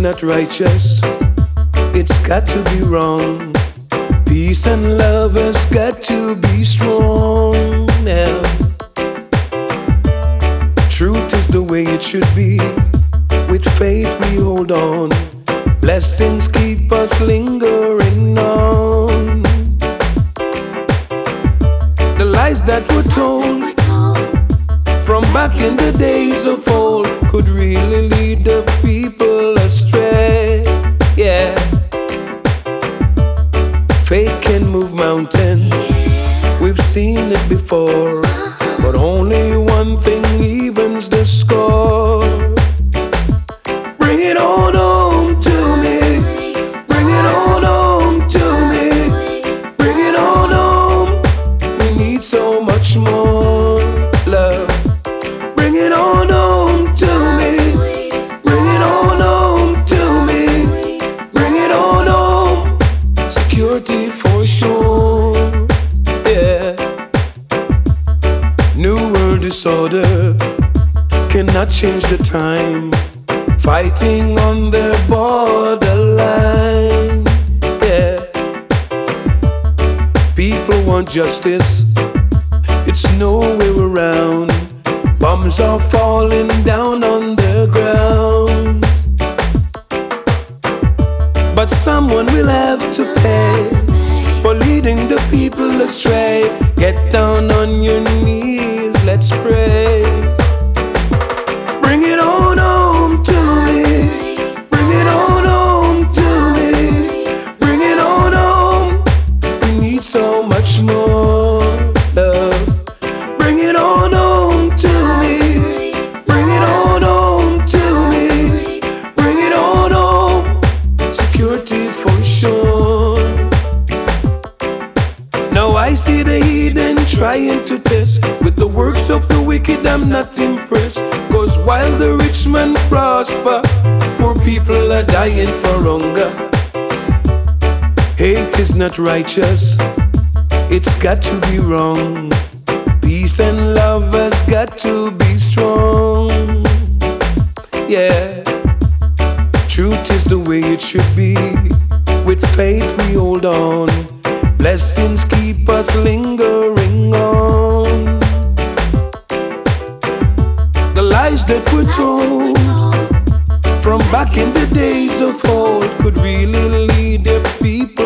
not righteous, it's got to be wrong. Peace and love has got to be strong now. Truth is the way it should be. With faith we hold on. Blessings keep us lingering on. The lies that were told from back in the days of old could really lead the people astray. Yeah. Faith can move mountains, we've seen it before, but only one thing evens the score. Bring it on home to me, bring it on home to me, bring it on home. We need so much more love. Bring it on home to me, bring it on home to me, bring it on home. Security for sure, yeah. New world disorder cannot change the time. Fighting on their borderline, yeah. People want justice, it's nowhere around. Bombs are falling down on the ground, but someone will have to pay for leading the people astray. Get down on your knees, let's pray. Bring it on home to me, bring it on home to me, bring it on home. We need so much more love. Bring it on home to me, bring it on home to me, bring it on home. Security for sure. Now I see the heathen trying to test. With the works of the wicked I'm not impressed. Cause while the rich man prosper, poor people are dying for hunger. Hate is not righteous, it's got to be wrong. Peace and love has got to be strong, yeah. Truth is the way it should be. With faith we hold on. Blessings keep us lingering on. The lies that were told from back in the days of old could really lead the people